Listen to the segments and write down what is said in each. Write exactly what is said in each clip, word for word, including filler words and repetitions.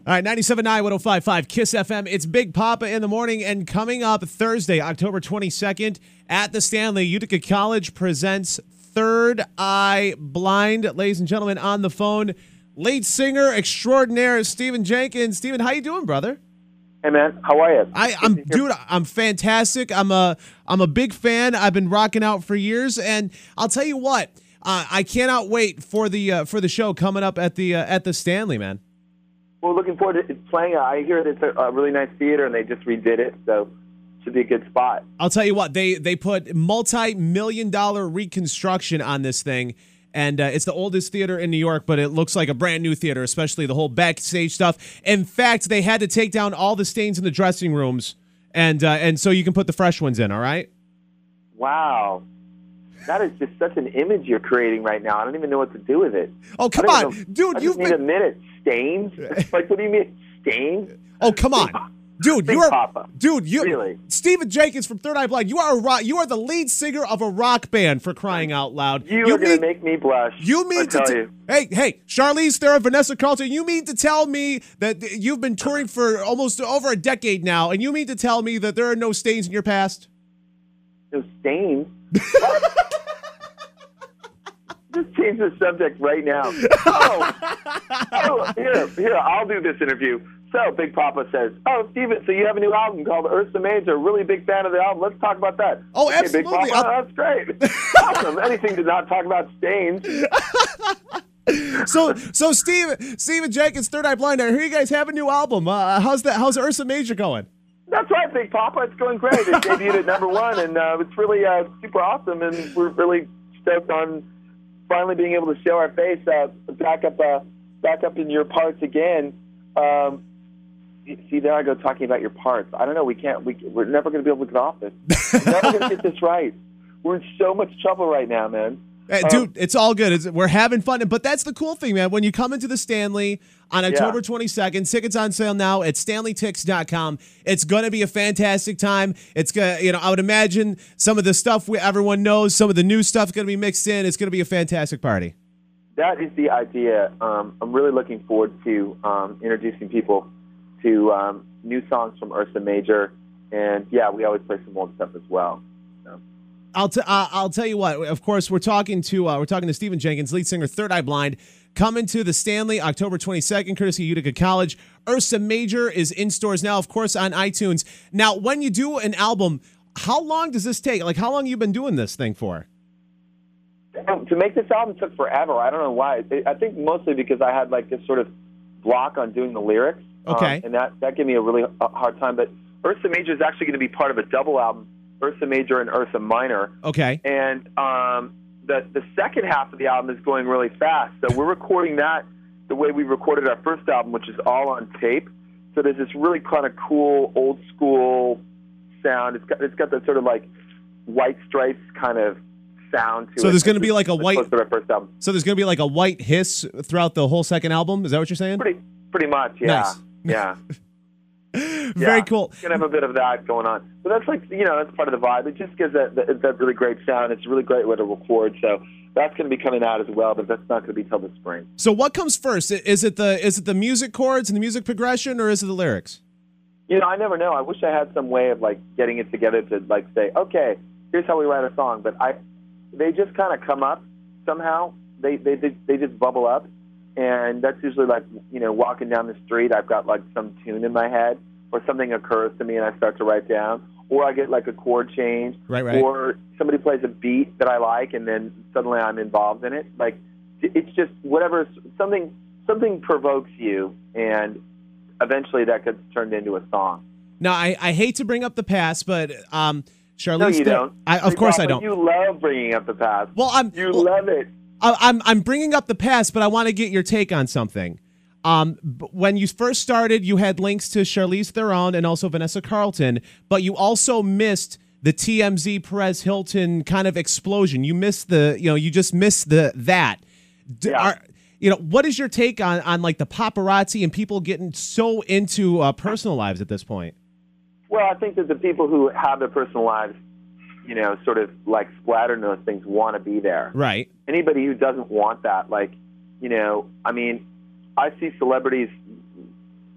All right, ninety-seven point nine, one oh five point five, KISS F M. It's Big Papa in the morning, and coming up Thursday, October twenty-second, at the Stanley, Utica College presents Third Eye Blind. Ladies and gentlemen, on the phone, lead singer extraordinaire Stephen Jenkins. Stephen, how you doing, brother? Hey man, how are you? I, I'm dude. I'm fantastic. I'm a I'm a big fan. I've been rocking out for years, and I'll tell you what. Uh, I cannot wait for the uh, for the show coming up at the uh, at the Stanley, man. Well, looking forward to it playing. I hear that it's a, a really nice theater, and they just redid it, so it should be a good spot. I'll tell you what. They they put multi-million dollar reconstruction on this thing. And uh, it's the oldest theater in New York, but it looks like a brand new theater, especially the whole backstage stuff. In fact, they had to take down all the stains in the dressing rooms, and uh, and so you can put the fresh ones in, all right? Wow. That is just such an image you're creating right now. I don't even know what to do with it. Oh, come on. Know. Dude, I you've just need been... a minute. Stains? Like, what do you mean, stains? Oh, come on. Dude, Big you are Papa. Dude, you Really? Stephen Jenkins from Third Eye Blind. You are a rock, you are the lead singer of a rock band, for crying out loud. You, you are going to make me blush. You mean I to tell t- you. Hey, hey, Charlize Theron, Vanessa Carlton, you mean to tell me that you've been touring for almost over a decade now, and you mean to tell me that there are no stains in your past? No stains? Just change the subject right now. Oh, oh, here, here, I'll do this interview. So, Big Papa says, oh, Steven, so you have a new album called Ursa Major. Really big fan of the album. Let's talk about that. Oh, okay, absolutely. Big Papa, oh, that's great. Awesome. Anything to not talk about stains. so, so Steve, Stephen Jenkins, Third Eye Blind, I hear you guys have a new album. Uh, how's that? How's Ursa Major going? That's right, Big Papa. It's going great. It debuted at number one, and uh, it's really uh, super awesome, and we're really stoked on finally being able to show our face uh, back up uh, back up in your parts again. Um, see, there I go talking about your parts. I don't know. We can't. We, we're never going to be able to get off this. We're never going to get this right. We're in so much trouble right now, man. Hey, um, dude, it's all good. It's, we're having fun. But that's the cool thing, man. When you come into the Stanley on October Yeah. twenty-second, tickets on sale now at stanley tix dot com. It's going to be a fantastic time. It's going you know, I would imagine some of the stuff we, everyone knows, some of the new stuff is going to be mixed in. It's going to be a fantastic party. That is the idea. Um, I'm really looking forward to um, introducing people to um, new songs from Ursa Major. And, yeah, we always play some old stuff as well. So. I'll t- uh, I'll tell you what. Of course, we're talking to uh, we're talking to Stephen Jenkins, lead singer, Third Eye Blind, coming to the Stanley October twenty-second, courtesy of Utica College. Ursa Major is in stores now, of course, on iTunes. Now, when you do an album, how long does this take? Like, how long have you been doing this thing for? Um, to make this album took forever. I don't know why. I think mostly because I had like this sort of block on doing the lyrics. Okay. Um, and that, that gave me a really uh, hard time. But Ursa Major is actually going to be part of a double album, Ursa Major and Ursa Minor. Okay. And um, the the second half of the album is going really fast. So we're recording that the way we recorded our first album, which is all on tape. So there's this really kind of cool, old school sound. It's got it's got that sort of like White Stripes kind of sound to it. So there's going to be like a white. To our first album. So there's going to be like a white hiss throughout the whole second album. Is that what you're saying? Pretty, pretty much. Yeah. Nice. Yeah. Very yeah. cool. It's gonna have a bit of that going on, but that's like you know that's part of the vibe. It just gives that that, that really great sound. It's a really great way to record. So that's going to be coming out as well, but that's not going to be till the spring. So what comes first? Is it the is it the music chords and the music progression, or is it the lyrics? You know, I never know. I wish I had some way of like getting it together to like say, okay, here's how we write a song. But I, they just kind of come up somehow. They they they, they just bubble up. And that's usually like, you know, walking down the street, I've got like some tune in my head, or something occurs to me and I start to write down, or I get like a chord change, right, right. or somebody plays a beat that I like and then suddenly I'm involved in it. Like, it's just whatever, something, something provokes you, and eventually that gets turned into a song. Now, I, I hate to bring up the past, but um, Charlize... No, you don't. I, of hey, course Papa, I don't. You love bringing up the past. Well, I'm... You well, love it. I'm I'm bringing up the past, but I want to get your take on something. Um, when you first started, you had links to Charlize Theron and also Vanessa Carlton, but you also missed the T M Z Perez Hilton kind of explosion. You missed the, you know, you just missed the that. D- Yeah. Are, you know, what is your take on on like the paparazzi and people getting so into uh, personal lives at this point? Well, I think that the people who have their personal lives, you know, sort of like splattered in those things want to be there. Right. Anybody who doesn't want that, like, you know, I mean, I see celebrities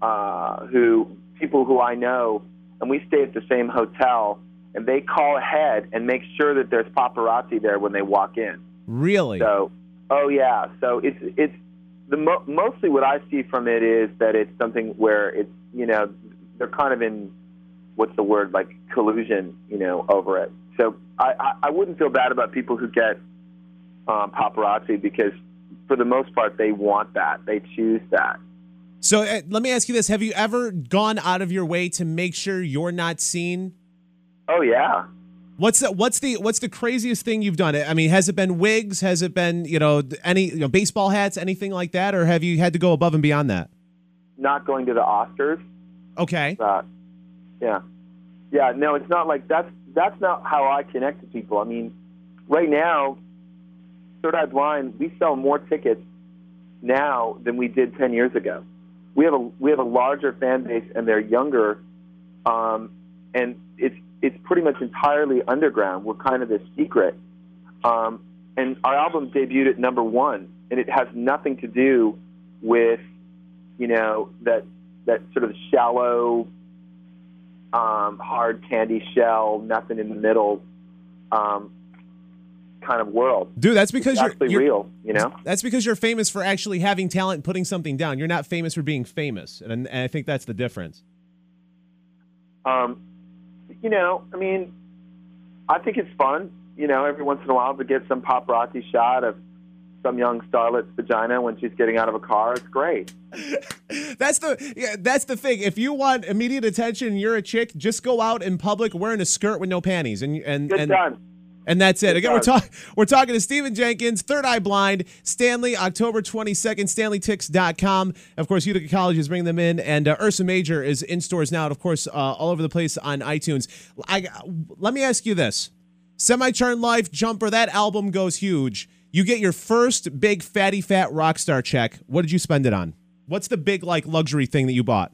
uh, who people who I know, and we stay at the same hotel, and they call ahead and make sure that there's paparazzi there when they walk in. Really? So, oh yeah. So it's it's the mo- mostly what I see from it is that it's something where it's, you know, they're kind of in, what's the word, like collusion, you know, over it. So I, I, I wouldn't feel bad about people who get um, paparazzi, because for the most part they want that, they choose that. So uh, let me ask you this: have you ever gone out of your way to make sure you're not seen? Oh yeah. What's the what's the what's the craziest thing you've done? I mean, has it been wigs? Has it been, you know, any, you know, baseball hats, anything like that, or have you had to go above and beyond that? Not going to the Oscars. Okay. Uh, yeah, yeah. No, it's not like that's that's not how I connect to people. I mean, right now, Third Eye Blind, we sell more tickets now than we did ten years ago. We have a we have a larger fan base, and they're younger, um, and it's. It's pretty much entirely underground. We're kind of this secret. Um, and our album debuted at number one, and it has nothing to do with, you know, that that sort of shallow, um, hard candy shell, nothing in the middle um, kind of world. Dude, that's because it's you're, actually you're real, you know? That's because you're famous for actually having talent and putting something down. You're not famous for being famous, and, and I think that's the difference. Um. You know, I mean, I think it's fun, you know, every once in a while to get some paparazzi shot of some young starlet's vagina when she's getting out of a car. It's great. That's the yeah, that's the thing. If you want immediate attention and you're a chick, just go out in public wearing a skirt with no panties, and and Good and done. and that's it. Good Again, we're done. talking we're talking to Stephen Jenkins, Third Eye Blind, Stanley, October twenty-second, stanley tix dot com. Of course, Utica College is bringing them in, and uh, Ursa Major is in stores now, and of course, uh, all over the place on iTunes. I, let me ask you this. Semi-Charmed Life, Jumper, that album goes huge. You get your first big fatty fat rock star check. What did you spend it on? What's the big, like, luxury thing that you bought?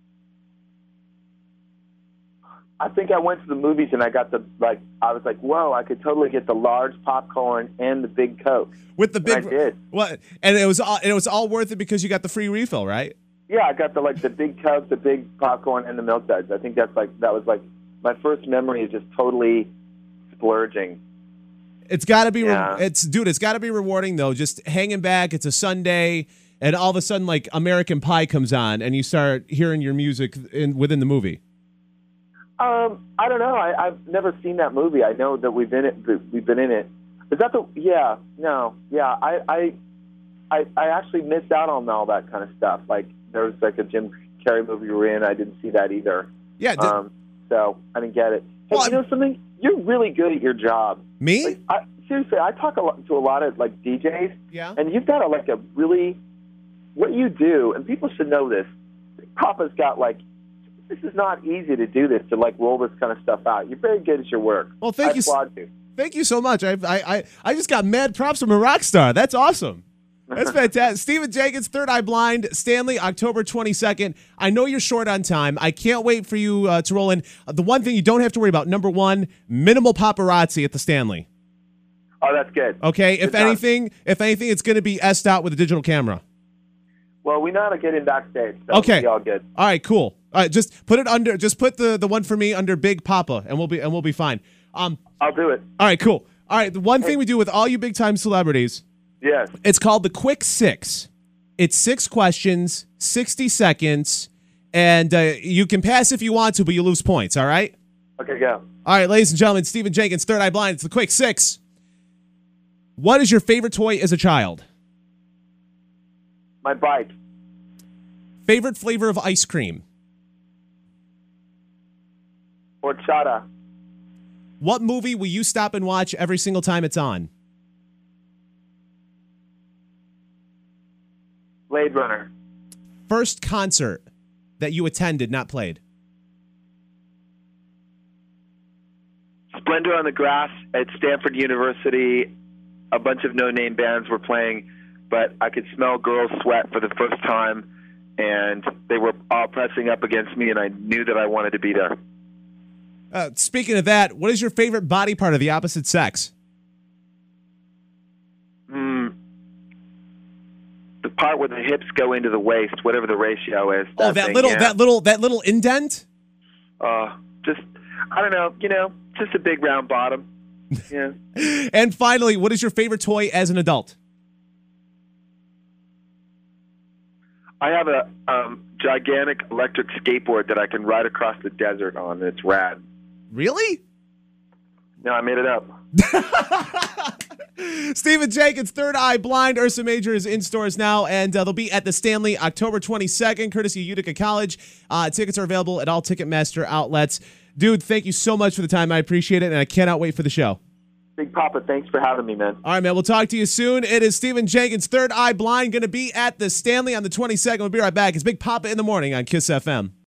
I think I went to the movies and I got the, like, I was like, whoa, I could totally get the large popcorn and the big Coke. With the big, and I did. What? And it was all, and it was all worth it because you got the free refill, right? Yeah, I got the, like, the big Coke, the big popcorn, and the milk duds. I think that's, like, that was, like, my first memory of just totally splurging. It's got to be, Yeah. re- it's, dude, it's got to be rewarding, though. Just hanging back. It's a Sunday, and all of a sudden, like, American Pie comes on, and you start hearing your music in within the movie. Um, I don't know. I, I've never seen that movie. I know that we've been it. We've been in it. Is that the? Yeah. No. Yeah. I. I. I, I actually missed out on all that kind of stuff. Like there was like a Jim Carrey movie we were in. I didn't see that either. Yeah. D- um. So I didn't get it. Hey, Well, you know something? You're really good at your job. me? Like, I, seriously, I talk a lot, to a lot of like D Js. Yeah. And you've got a, like a really what you do, and people should know this. Papa's got like. This is not easy to do this, to like roll this kind of stuff out. You're very good at your work. Well, thank I you. applaud you. Thank you so much. I, I, I, I just got mad props from a rock star. That's awesome. That's fantastic. Stephen Jenkins, Third Eye Blind, Stanley, October twenty-second. I know you're short on time. I can't wait for you uh, to roll in. Uh, the one thing you don't have to worry about, number one, minimal paparazzi at the Stanley. Oh, that's good. Okay, if Good job. anything, if anything, it's going to be S'd out with a digital camera. Well, we know how to get in backstage. So Okay. It'll be all good. All right, cool. All right, just put it under. Just put the, the one for me under Big Papa, and we'll be and we'll be fine. Um. I'll do it. All right, cool. All right, the one thing we do with all you big time celebrities, Yes. it's called the Quick Six. It's six questions, sixty seconds, and uh, you can pass if you want to, but you lose points. All right. Okay, go. All right, ladies and gentlemen, Stephen Jenkins, Third Eye Blind. It's the Quick Six. What is your favorite toy as a child? My bike. Favorite flavor of ice cream? Horchata. What movie will you stop and watch every single time it's on? Blade Runner. First concert that you attended, not played? Splendor on the Grass at Stanford University. A bunch of no-name bands were playing, but I could smell girls' sweat for the first time, and they were all pressing up against me, and I knew that I wanted to be there. Uh, speaking of that, what is your favorite body part of the opposite sex? Hmm. the part where the hips go into the waist, whatever the ratio is. Oh, that thing, little, yeah. that little, that little indent. Uh, just, I don't know, you know, just a big round bottom. Yeah. And finally, what is your favorite toy as an adult? I have a um, gigantic electric skateboard that I can ride across the desert on. It's rad. Really? No, I made it up. Stephen Jenkins, Third Eye Blind. Ursa Major is in stores now, and uh, they'll be at the Stanley October twenty-second, courtesy of Utica College. Uh, tickets are available at all Ticketmaster outlets. Dude, thank you so much for the time. I appreciate it, and I cannot wait for the show. Big Papa, thanks for having me, man. All right, man. We'll talk to you soon. It is Stephen Jenkins, Third Eye Blind, going to be at the Stanley on the twenty-second. We'll be right back. It's Big Papa in the Morning on Kiss F M.